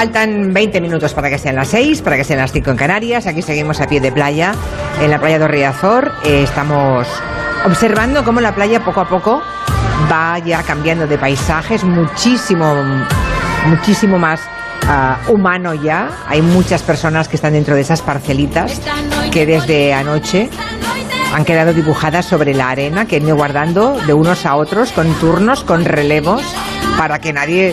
Faltan 20 minutos para que sean las 6, para que sean las 5 en Canarias. Aquí seguimos a pie de playa, en la playa de Riazor. Estamos observando cómo la playa poco a poco va ya cambiando de paisajes, muchísimo más humano ya. Hay muchas personas que están dentro de esas parcelitas que desde anoche han quedado dibujadas sobre la arena, que han ido guardando de unos a otros con turnos, con relevos, para que nadie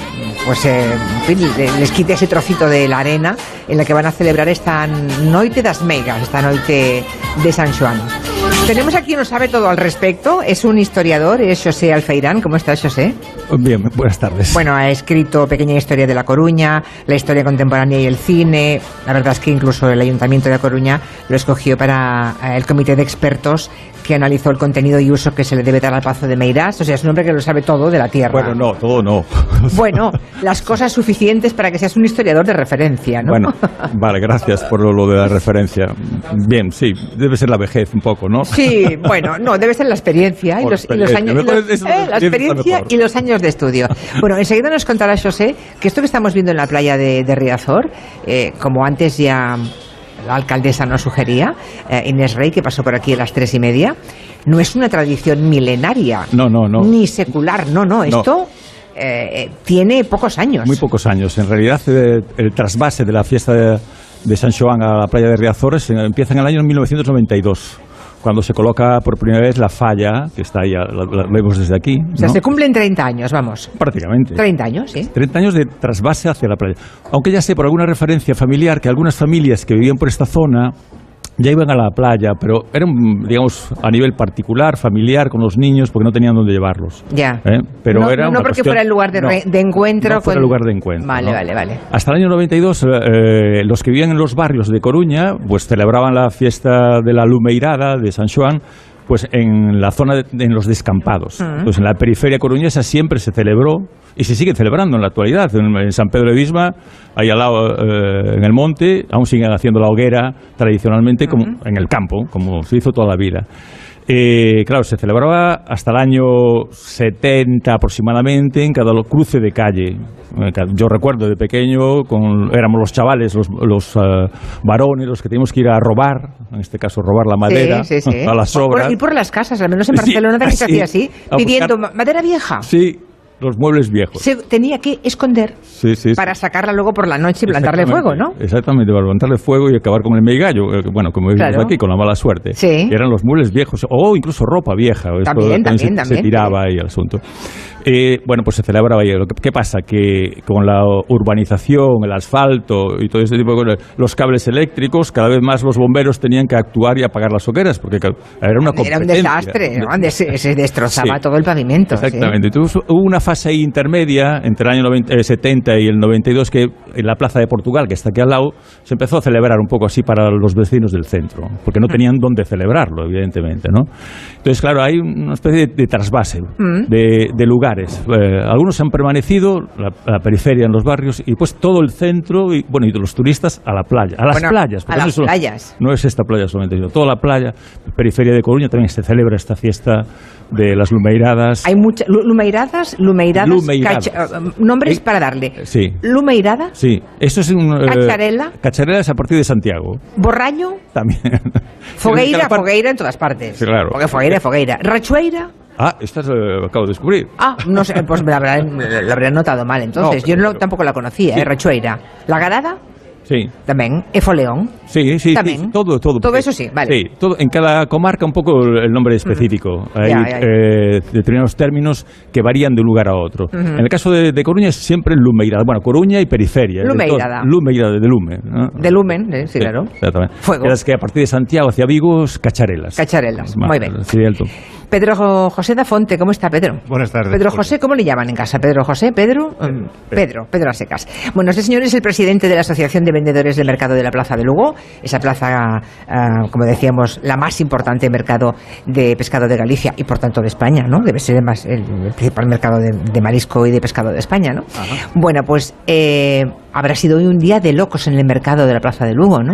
les quite ese trocito de la arena en la que van a celebrar esta Noite das Meigas, esta noite de San Xoán. Tenemos aquí uno sabe todo al respecto, es un historiador, es Xosé Alfeirán. ¿Cómo estás, Xosé? Bien, buenas tardes. Bueno, ha escrito Pequeña Historia de La Coruña, la historia contemporánea y el cine. La verdad es que incluso el Ayuntamiento de La Coruña lo escogió para el comité de expertos que analizó el contenido y uso que se le debe dar al Pazo de Meirás. O sea, es un hombre que lo sabe todo de la tierra. Bueno, no, todo no. Bueno, las cosas suficientes para que seas un historiador de referencia, ¿no? Bueno, vale, gracias por lo de la referencia. Bien, sí, debe ser la vejez un poco, ¿no? Sí, bueno, no, debe ser la experiencia y los años, la experiencia y los años de estudio. Bueno, enseguida nos contará Xosé que esto que estamos viendo en la playa de Riazor, como antes ya la alcaldesa nos sugería, Inés Rey, que pasó por aquí a las 3:30, no es una tradición milenaria. No. Ni secular, no. Esto tiene pocos años. Muy pocos años. En realidad, el trasvase de la fiesta de San Xoán a la playa de Riazor empieza en el año 1992. Cuando se coloca por primera vez la falla, que está ahí, la vemos desde aquí, ¿no? O sea, se cumplen 30 años, vamos. Prácticamente. 30 años, sí. 30 años de trasvase hacia la playa. Aunque ya sé por alguna referencia familiar que algunas familias que vivían por esta zona ya iban a la playa, pero eran, digamos, a nivel particular, familiar, con los niños, porque no tenían dónde llevarlos. Ya. Pero no, era no porque cuestión, fuera el lugar de encuentro. No fuera el lugar de encuentro. Vale, ¿no? vale. Hasta el año 92, los que vivían en los barrios de Coruña, pues celebraban la fiesta de la Lumeirada de San Xoán, pues en la zona en los descampados. Pues en la periferia coruñesa siempre se celebró y se sigue celebrando en la actualidad. En San Pedro de Visma, ahí al lado, en el monte, aún siguen haciendo la hoguera tradicionalmente como en el campo, como se hizo toda la vida. Claro, se celebraba hasta el año 70 aproximadamente en cada cruce de calle. Yo recuerdo de pequeño, éramos los chavales, los varones, los que teníamos que ir a robar, en este caso robar la madera, sí. a las obras. Ir por las casas, al menos en Barcelona también se hacía así, pidiendo madera vieja. Sí. Los muebles viejos. Se tenía que esconder para sacarla luego por la noche y plantarle fuego, ¿no? Exactamente, para plantarle fuego y acabar con el meigallo. Bueno, como vimos aquí, con la mala suerte. Sí. Eran los muebles viejos, o incluso ropa vieja. También. Se tiraba ahí el asunto. Bueno, pues se celebraba ahí. ¿Qué pasa? Que con la urbanización, el asfalto y todo ese tipo de cosas, los cables eléctricos, cada vez más los bomberos tenían que actuar y apagar las hogueras, porque era una competencia. Era un desastre, ¿no? Se destrozaba todo el pavimento. Exactamente. Entonces hubo una fase ahí intermedia entre el año 70 y el 92 que en la Plaza de Portugal, que está aquí al lado, se empezó a celebrar un poco así para los vecinos del centro, porque no tenían dónde celebrarlo, evidentemente, ¿no? Entonces, claro, hay una especie de trasvase de lugares. Algunos han permanecido, la periferia en los barrios, y pues todo el centro, y los turistas a la playa, a las playas. A las playas. No es esta playa solamente, sino toda la playa, periferia de Coruña, también se celebra esta fiesta de las Lumeiradas. Hay muchas Lumeiradas. Nombres para darle. Sí. Lumeirada. Sí. Esto es un Cacharela. Cacharela es a partir de Santiago. Borraño. También. Fogueira en todas partes. Sí, claro. Porque Fogueira. Rachueira. Esta lo acabo de descubrir. No sé, pues me la habré notado mal entonces. Yo tampoco la conocía, Rachueira. ¿La Garada? Sí. También. Efoleón. Sí. También. Todo. Todo eso sí, vale. Sí, todo, en cada comarca un poco el nombre específico. Hay determinados términos que varían de un lugar a otro. En el caso de Coruña es siempre Lumeirada. Bueno, Coruña y periferia. Lumeirada. Lumeirada, de Lume, ¿no? De Lumen, sí, claro. Exactamente. Fuego. Es que a partir de Santiago hacia Vigo es Cacharelas. Muy bien. Sí, alto. Pedro José da Fonte, ¿cómo está Pedro? Buenas tardes. Pedro José, ¿cómo le llaman en casa? ¿Pedro José? ¿Pedro? Pedro a secas. Bueno, este señor es el presidente de la Asociación de Vendedores del Mercado de la Plaza de Lugo, esa plaza, como decíamos, la más importante mercado de pescado de Galicia y por tanto de España, ¿no? Debe ser el principal mercado de marisco y de pescado de España, ¿no? Ajá. Bueno, pues habrá sido hoy un día de locos en el mercado de la Plaza de Lugo, ¿no?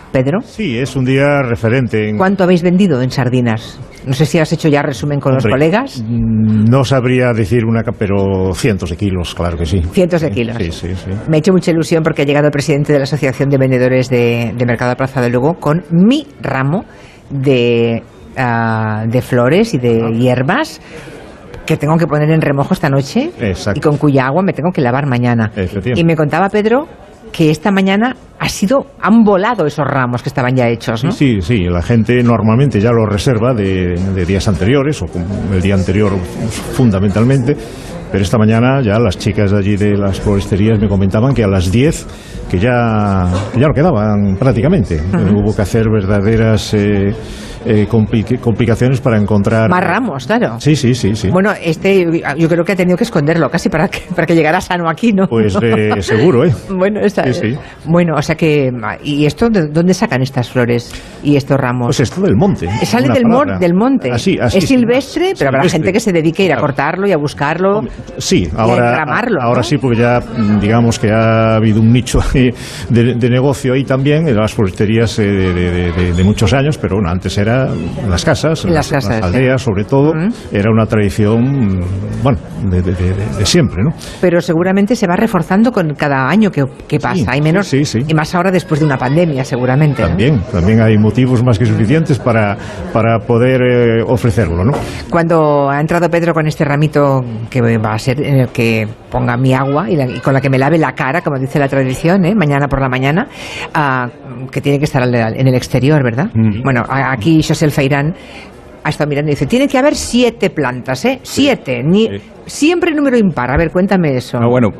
Pedro? Sí, es un día referente. ¿Cuánto habéis vendido en sardinas? No sé si has hecho ya resumen con los colegas. No sabría decir pero cientos de kilos, claro que sí. Cientos de kilos. Sí. Me ha hecho mucha ilusión porque ha llegado el presidente de la Asociación de Vendedores de Mercado de Plaza de Lugo con mi ramo de flores y de hierbas que tengo que poner en remojo esta noche. Exacto. Y con cuya agua me tengo que lavar mañana. Y me contaba Pedro que esta mañana han volado esos ramos que estaban ya hechos, ¿no? Sí, la gente normalmente ya lo reserva de días anteriores o el día anterior fundamentalmente, pero esta mañana ya las chicas de allí de las floristerías me comentaban que a las 10 que ya no quedaban prácticamente. Hubo que hacer verdaderas complicaciones para encontrar más ramos, claro. Sí. Bueno, yo creo que ha tenido que esconderlo casi para que llegara sano aquí, ¿no? Pues seguro, ¿eh? Bueno, sí. Bueno, o sea que ¿y esto de dónde sacan estas flores y estos ramos? Pues esto del monte. Sale del monte. Así, es silvestre, pero habrá gente que se dedique a ir a cortarlo y a buscarlo. Sí, y a engramarlo, ahora ¿no? sí, porque ya digamos que ha habido un nicho de negocio ahí también en las floristerías de muchos años, pero bueno, antes era en las casas, en las aldeas sobre todo, era una tradición, bueno, de siempre, ¿no? Pero seguramente se va reforzando con cada año que pasa, Sí, hay menos, sí. y más ahora después de una pandemia seguramente, ¿no? También hay motivos más que suficientes para poder ofrecerlo, ¿no? Cuando ha entrado Pedro con este ramito que va a ser en el que ponga mi agua y con la que me lave la cara, como dice la tradición, mañana por la mañana, que tiene que estar en el exterior, ¿verdad? Bueno, aquí José El Feirán ha estado mirando y dice, tiene que haber 7 plantas, 7, siempre número impar. A ver, cuéntame eso.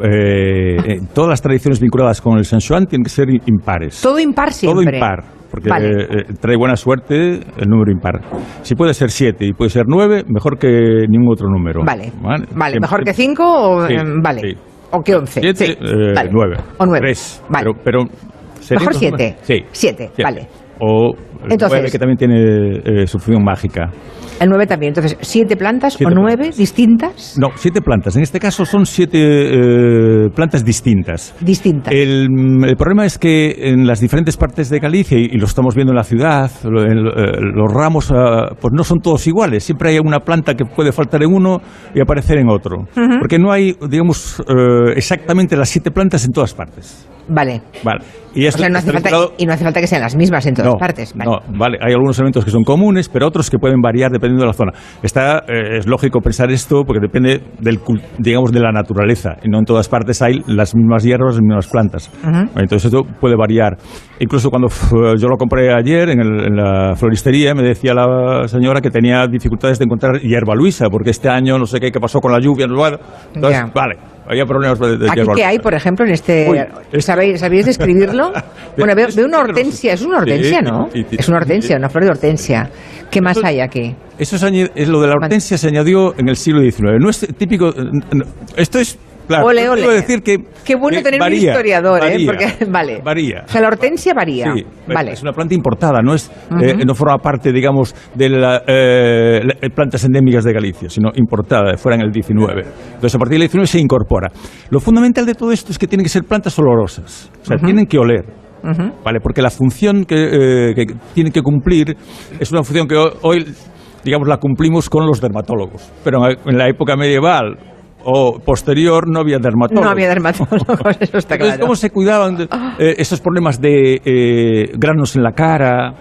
Todas las tradiciones vinculadas con el San Xoán tienen que ser impares. Todo impar siempre. Todo impar, porque trae buena suerte el número impar. Si puede ser 7 y puede ser 9, mejor que ningún otro número. Vale. Mejor que 5 o... vale. Sí. O que 11. 7, 9. O 9. 3. Vale. Pero mejor 7. Sí. 7, vale. O el 9, que también tiene su función mágica. El 9 también. Entonces, 7 plantas o 9 distintas. No, 7 plantas. En este caso son 7 plantas distintas. El problema es que en las diferentes partes de Galicia, y lo estamos viendo en la ciudad, los ramos pues no son todos iguales. Siempre hay una planta que puede faltar en uno y aparecer en otro. Porque no hay, digamos, exactamente las 7 plantas en todas partes. Vale. Y esto no hace falta que sean las mismas en todas partes. Vale. Hay algunos elementos que son comunes, pero otros que pueden variar dependiendo de la zona. Es lógico pensar esto porque depende digamos, de la naturaleza. Y no en todas partes hay las mismas hierbas, las mismas plantas. Entonces esto puede variar. Incluso cuando yo lo compré ayer en la floristería, me decía la señora que tenía dificultades de encontrar hierba luisa, porque este año no sé qué pasó con la lluvia. Entonces, había problemas de ¿Aquí qué hay, por ejemplo, en este...? ¿Sabéis describirlo? Bueno, veo una hortensia. Es una hortensia, ¿no? Es una hortensia, una flor de hortensia. ¿Qué más hay aquí? Eso es lo de la hortensia se añadió en el siglo XIX. No es típico... Esto es... Claro, ole. Quiero decir que qué bueno tener un historiador, porque varía. O sea, la hortensia varía. Sí, vale. Es una planta importada, no no forma parte, digamos, de las plantas endémicas de Galicia, sino importada, fuera en el 19. Entonces, a partir del 19 se incorpora. Lo fundamental de todo esto es que tienen que ser plantas olorosas, o sea, tienen que oler. ¿Vale? Porque la función que tienen que cumplir es una función que hoy, digamos, la cumplimos con los dermatólogos, pero en la época medieval o posterior no había dermatólogos. No había dermatólogos, eso está claro. Entonces, ¿cómo se cuidaban de esos problemas de granos en la cara,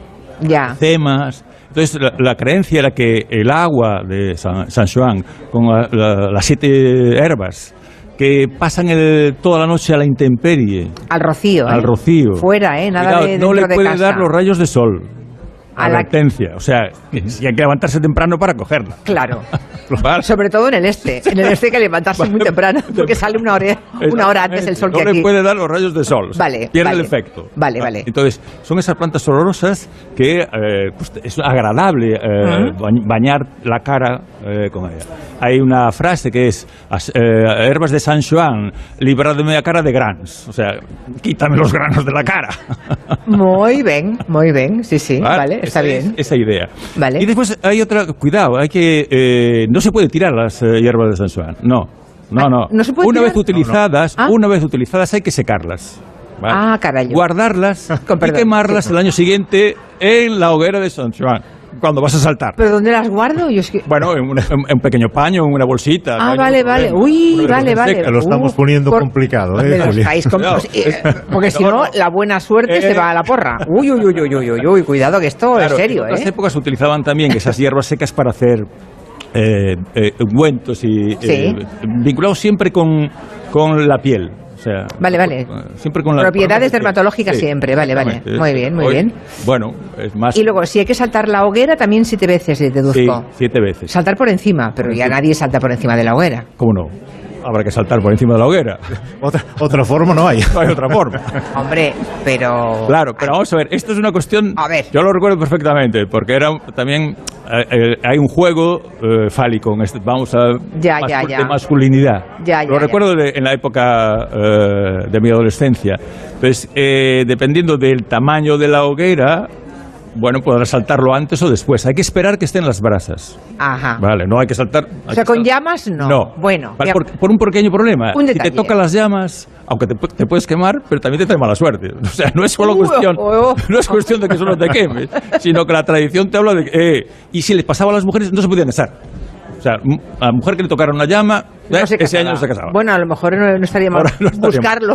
temas? Entonces, la creencia era que el agua de San Xoán, con las 7 herbas, que pasan toda la noche a la intemperie. Al rocío. Fuera, nada cuidado, de dentro no le puede de casa. dar los rayos de sol. Advertencia, o sea, si hay que levantarse temprano para cogerla. Claro. Sobre todo en el este que hay que levantarse muy temprano, porque sale una hora antes el sol que aquí. No le puede dar los rayos de sol, pierde el efecto. Vale. Entonces, son esas plantas olorosas que pues, es agradable bañar la cara con ella. Hay una frase que es, herbas de San Xoán, libradme la cara de grans, o sea, quítame los granos de la cara. Muy bien, sí, vale, está bien. Esa idea. Vale. Y después hay otra, cuidado, hay que no se puede tirar las hierbas de San Xoán, no. ¿No se puede una tirar? vez utilizadas hay que secarlas. ¿vale? Ah, caray. Guardarlas Con y perdón, quemarlas sí. el año siguiente en la hoguera de San Juan, cuando vas a saltar. ¿Pero dónde las guardo? Yo es que... Bueno, en un pequeño paño, en una bolsita. Ah, no hay vale, ningún vale. problema. Uy, Una vale, cosa vale. seca. Lo estamos poniendo complicado, Me lo Juli. estáis No, porque si no, la buena suerte se va a la porra. Uy, uy, uy, uy, uy, uy, uy, cuidado que esto Claro, es serio, en otras ¿eh? épocas utilizaban también esas hierbas secas para hacer ungüentos y Sí. vinculados siempre con la piel. O sea, Vale. siempre con la Propiedades dermatológicas siempre, vale. exactamente. Muy bien, muy Hoy, bien. Bueno, es más. Y luego, si hay que saltar la hoguera, también 7 veces, deduzco. Sí, 7 veces. Saltar por encima, pero ya nadie salta por encima de la hoguera. ¿Cómo no? Habrá que saltar por encima de la hoguera. Otra forma no hay. No hay otra forma. Hombre, pero... Claro, pero vamos a ver, esto es una cuestión... A ver. Yo lo recuerdo perfectamente, porque era también... hay un juego fálico, vamos a... Ya. De masculinidad. Ya. Lo recuerdo en la época de mi adolescencia. Entonces, dependiendo del tamaño de la hoguera... Bueno, podrás saltarlo antes o después. Hay que esperar que estén las brasas. Ajá. Vale, no hay que saltar... O sea, con llamas no. No. Bueno. Vale, ya- por un pequeño problema. Un Si detalle. te tocan las llamas, aunque te puedes quemar, pero también te trae mala suerte. O sea, no es solo cuestión, no es cuestión de que solo te quemes, sino que la tradición te habla de que... y si les pasaba a las mujeres, no se podían casar. O sea, a la mujer que le tocara una llama, no se ese casaba. año no se casaba. Bueno, a lo mejor no estaría mal Ahora no estaría buscarlo.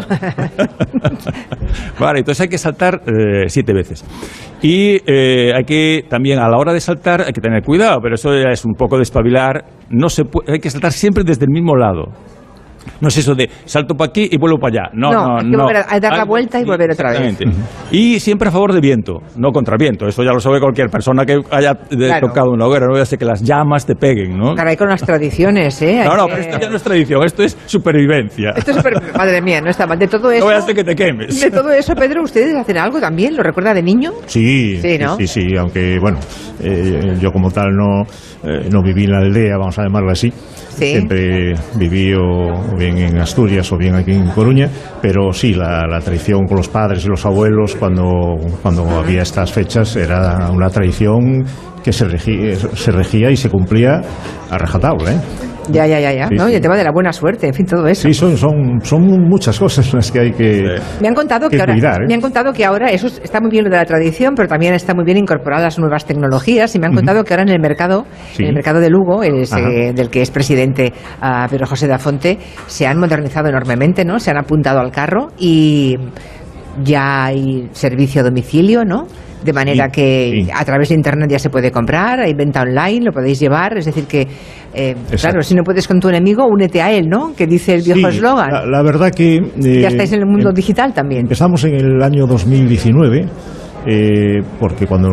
Vale, entonces hay que saltar 7 veces. Y hay que también, a la hora de saltar, hay que tener cuidado, pero eso ya es un poco de espabilar. Hay que saltar siempre desde el mismo lado. No es eso de salto para aquí y vuelvo para allá. No. hay que volver a dar la vuelta y volver otra vez. Exactamente. Y siempre a favor de viento, no contra viento. Eso ya lo sabe cualquier persona que haya Claro. tocado una hoguera. No voy a hacer que las llamas te peguen, ¿no? Caray, con las tradiciones, ¿eh? Hay No, que- pero esto ya no es tradición, esto es supervivencia. Esto es madre mía, no está mal. De todo No eso... voy a hacer que te quemes. De todo eso, Pedro, ¿ustedes hacen algo también? ¿Lo recuerda de niño? Sí, Sí, ¿no? sí, aunque bueno, yo como tal no viví en la aldea, vamos a llamarla así. Sí. Siempre viví o bien en Asturias o bien aquí en Coruña, pero sí, la tradición con los padres y los abuelos cuando había estas fechas era una tradición que se regía y se cumplía a rajatabla, ¿eh? Ya. Sí, ¿No? sí. Y el tema de la buena suerte, en fin, todo eso. Sí, son muchas cosas las que hay que... Me han contado que que ahora, cuidar, ¿eh? me han contado que ahora eso está muy bien lo de la tradición, pero también está muy bien incorporadas las nuevas tecnologías. Y me han contado que ahora en el mercado de Lugo, del que es presidente Pedro José da Fonte, se han modernizado enormemente, ¿no? Se han apuntado al carro y ya hay servicio a domicilio, ¿no? De manera Sí, que sí. a través de internet ya se puede comprar, hay venta online, lo podéis llevar, es decir que, claro, si no puedes con tu enemigo, únete a él, ¿no? Que dice el viejo Sí, eslogan. la verdad que... Ya estáis en el mundo digital también. Empezamos en el año 2019, porque cuando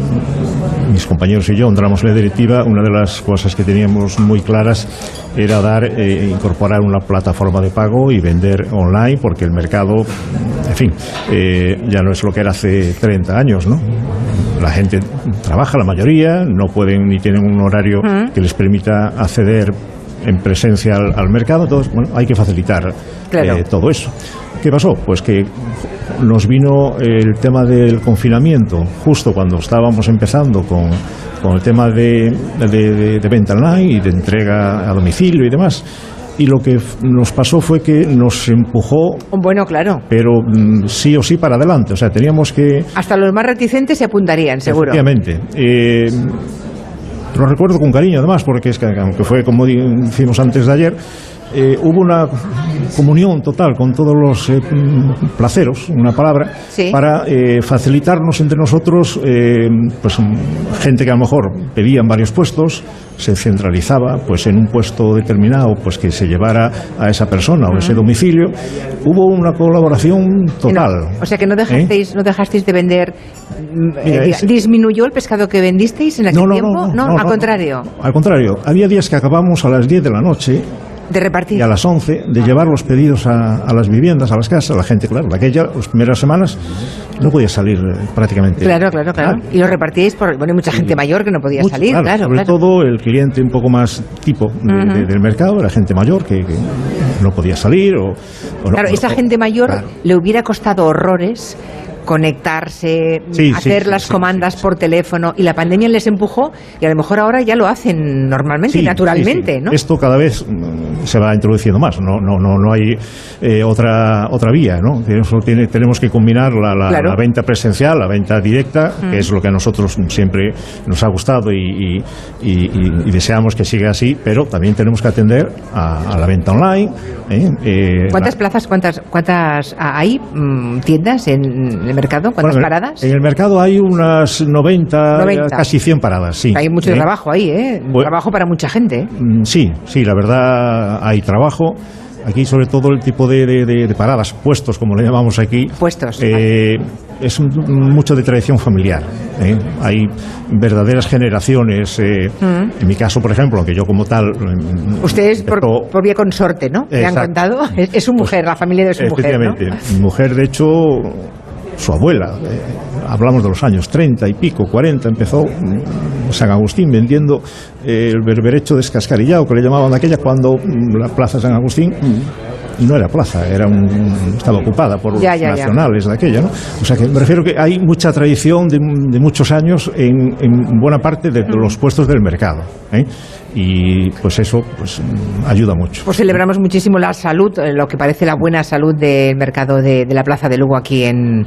mis compañeros y yo entramos en la directiva, una de las cosas que teníamos muy claras era incorporar una plataforma de pago y vender online, porque el mercado, en fin, ya no es lo que era hace 30 años, ¿no? La gente trabaja, la mayoría, no pueden ni tienen un horario que les permita acceder en presencia al mercado, entonces, bueno, hay que facilitar Claro. todo eso. ¿Qué pasó? Pues que nos vino el tema del confinamiento justo cuando estábamos empezando con el tema de venta online y de entrega a domicilio y demás. Y lo que nos pasó fue que nos empujó, Bueno, claro. pero sí o sí para adelante. O sea, teníamos que... Hasta los más reticentes se apuntarían, seguro. Efectivamente. Lo recuerdo con cariño, además, porque es que, aunque fue como decimos antes de ayer, hubo una comunión total con todos los placeros, una palabra, Sí. para facilitarnos entre nosotros, pues gente que a lo mejor pedían varios puestos, se centralizaba pues en un puesto determinado, pues que se llevara a esa persona o ese domicilio. Hubo una colaboración total. No, o sea que no dejasteis de vender. Mira, ¿Disminuyó el pescado que vendisteis en aquel tiempo? No, al contrario. Al contrario, había días que acabamos a las 10 de la noche De repartir. y a las 11 de llevar los pedidos a las viviendas, a las casas. La gente, claro, las primeras semanas no podía salir prácticamente. Claro. Y lo repartíais por. Bueno, hay mucha gente mayor que no podía salir, claro. Sobre todo el cliente un poco más tipo del mercado, la gente mayor que no podía salir o no. Claro, esa gente mayor claro. le hubiera costado horrores conectarse, hacer las comandas por teléfono, y la pandemia les empujó, y a lo mejor ahora ya lo hacen normalmente y naturalmente, ¿no? Esto cada vez se va introduciendo más, no hay otra vía, ¿no? Tenemos que combinar la venta presencial, la venta directa, que es lo que a nosotros siempre nos ha gustado y deseamos que siga así, pero también tenemos que atender a la venta online. ¿Cuántas plazas, cuántas hay tiendas en el mercado? ¿Cuántas paradas? En el mercado hay unas 90, casi 100 paradas, sí. Hay mucho trabajo ahí, trabajo para mucha gente. Sí, la verdad hay trabajo. Aquí, sobre todo, el tipo de paradas, puestos, como le llamamos aquí. Puestos. Es mucho de tradición familiar. Hay verdaderas generaciones. En mi caso, por ejemplo, aunque yo como tal... Usted es por vía consorte, ¿no? ¿Me han contado? Es su mujer, la familia de su mujer, ¿no? Efectivamente. Mi mujer, de hecho... Su abuela, hablamos de los años 30 y pico, 40, empezó San Agustín vendiendo el berberecho descascarillado, que le llamaban de aquella, cuando la plaza San Agustín, y no era plaza, estaba ocupada por los nacionales de aquella, ¿no? O sea que me refiero que hay mucha tradición de muchos años en buena parte de los puestos del mercado, y pues eso ayuda mucho. Pues celebramos muchísimo la salud, lo que parece la buena salud del mercado de la Plaza de Lugo aquí en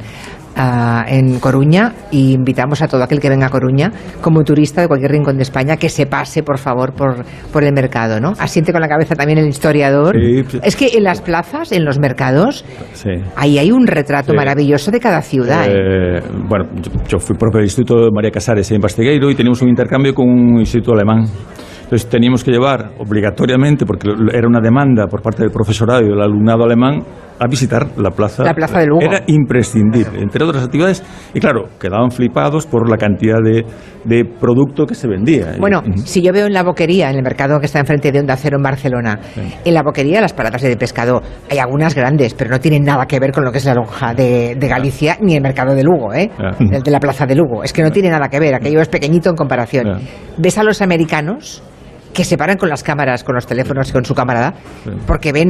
Coruña, y invitamos a todo aquel que venga a Coruña como turista de cualquier rincón de España que se pase, por favor, por el mercado, ¿no? Asiente con la cabeza también el historiador. Sí. Es que en las plazas, en los mercados, ahí hay un retrato maravilloso de cada ciudad. Bueno, yo fui profe del Instituto María Casares en Bastegueiro y teníamos un intercambio con un instituto alemán. Entonces teníamos que llevar obligatoriamente, porque era una demanda por parte del profesorado y del alumnado alemán, a visitar la plaza de Lugo. Era imprescindible, entre otras actividades. Y claro, quedaban flipados por la cantidad de producto que se vendía. Bueno, si yo veo en la boquería, en el mercado que está enfrente de Onda Cero en Barcelona, en la boquería, las paradas de pescado, hay algunas grandes, pero no tienen nada que ver con lo que es la lonja de Galicia, ni el mercado de Lugo, el de la plaza de Lugo. Es que no tiene nada que ver, aquello es pequeñito en comparación. Ves a los americanos que se paran con las cámaras, con los teléfonos y con su cámara, porque ven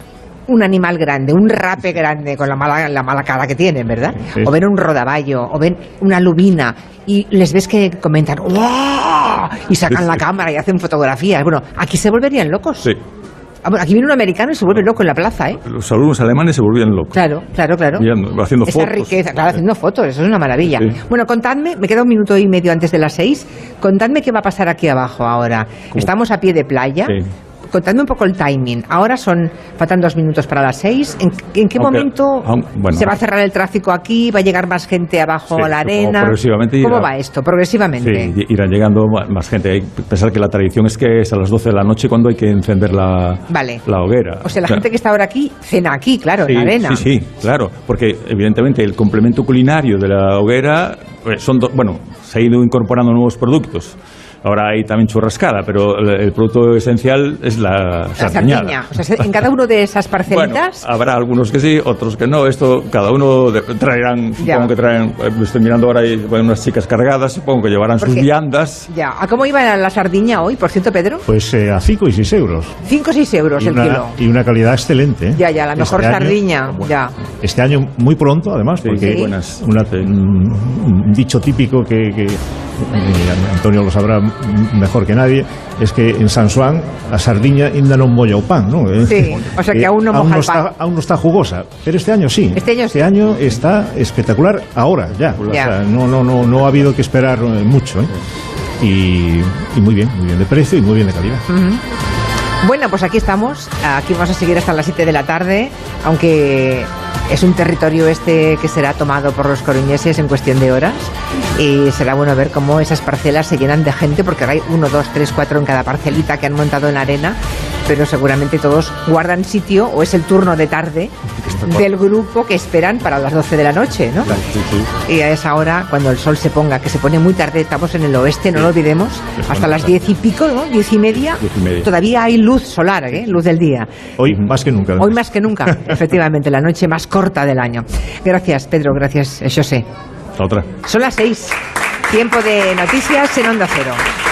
un animal grande, un rape grande, con la mala cara que tienen, ¿verdad? Sí. O ven un rodaballo, o ven una lubina, y les ves que comentan ¡wow! Y sacan la cámara y hacen fotografías. Bueno, aquí se volverían locos. Sí. Aquí viene un americano y se vuelve loco en la plaza, ¿eh? Los alumnos alemanes se volvían locos. Claro. Haciendo esa fotos. Riqueza, claro, haciendo fotos, eso es una maravilla. Sí. Bueno, contadme, me queda 1 minuto y medio antes de las 6, contadme qué va a pasar aquí abajo ahora. ¿Cómo? Estamos a pie de playa. Sí. Contadme un poco el timing. Ahora faltan 2 minutos para las 6. ¿En qué momento se va a cerrar el tráfico aquí? ¿Va a llegar más gente abajo a la arena? Progresivamente ¿Cómo va esto? Progresivamente. Sí, irá llegando más gente. Hay que pensar que la tradición es que es a las 12 de la noche cuando hay que encender la hoguera. O sea, la gente que está ahora aquí, cena aquí, claro, en la arena. Sí, claro. Porque evidentemente el complemento culinario de la hoguera se ha ido incorporando nuevos productos. Ahora hay también churrascada, pero el producto esencial es la sardiña. O sea, en cada uno de esas parcelitas... Bueno, habrá algunos que sí, otros que no. Esto, cada uno traerán, supongo que traen... Estoy mirando ahora, hay unas chicas cargadas, supongo que llevarán sus viandas. Ya. ¿A cómo iba la sardiña hoy, por cierto, Pedro? Pues a 5 y 6 euros. 5 o 6 euros el kilo. Y una calidad excelente. Ya, la mejor sardiña. Este año muy pronto, además, porque un dicho típico que Antonio lo sabrá mejor que nadie, es que en San Juan la sardiña ainda non molla o pan, ¿no? Sí, o sea que aún no moja el pan. Aún no está jugosa, pero este año sí. Este año está espectacular ahora, ya. O sea, no ha habido que esperar mucho, y muy bien de precio y muy bien de calidad. Bueno, pues aquí estamos, aquí vamos a seguir hasta las 7 de la tarde, aunque es un territorio que será tomado por los coruñeses en cuestión de horas, y será bueno ver cómo esas parcelas se llenan de gente, porque ahora hay 1, 2, 3, 4 en cada parcelita que han montado en la arena, pero seguramente todos guardan sitio, o es el turno de tarde del grupo que esperan para las 12 de la noche, ¿no? Sí. Y a esa hora, cuando el sol se ponga, que se pone muy tarde, estamos en el oeste, no lo olvidemos, hasta las 10 y pico, ¿no? 10 y media, todavía hay luz solar, luz del día. Hoy más que nunca. Hoy más que nunca, efectivamente, la noche más corta del año. Gracias, Pedro, gracias, José. Otra. Son las 6, tiempo de noticias en Onda Cero.